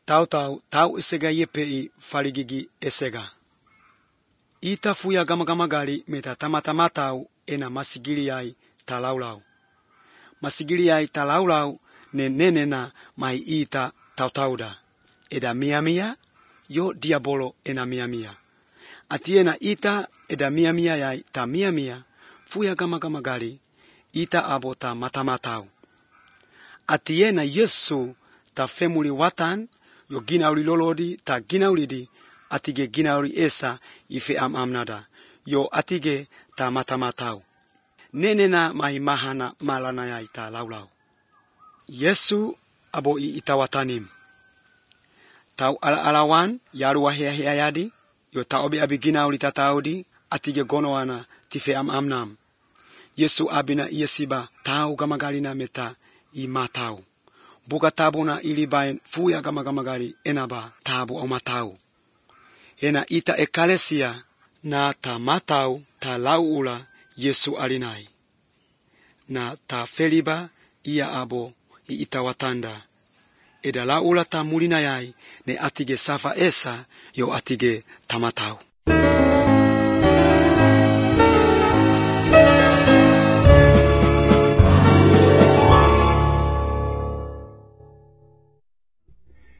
tau esega yepei faligigi esega. Ita fuya gama-gama-gali meta tamata-matau ena masigili yai talaulau. Masigili yai talaulau nenena mai ita tautauda. Eda mia-mia yo diabolo ena mia-mia. Atiena ita eda mia-mia yai ta mia-mia fuya gama-gama-gali ita abo ta mata-matau. Atiena Yesu ta femuli watan yo ginauli lolodi ta ginaulidi atige ginauli esa ife am-amnada yo atige ta mata-matau. Nenena mai mahana malana yai ta laulau. Yesu abo ita watanim. Tau ala-alawan yaru wahea-hea yadi yo ta obi abi ginauli tataudi atige gonoana tife am-amnam. Yesu abina iesiba tau gamagalina meta imatau. Buka tabuna ilibain fuya gama-gama-gali enaba tabu au matau. Ena ita ekalesia na ta matau ta lauula Yesu alinai. Na ta feliba ia abo ita watanda. Eda laula ta mulina yai ne atige safa esa yo atige tamatau.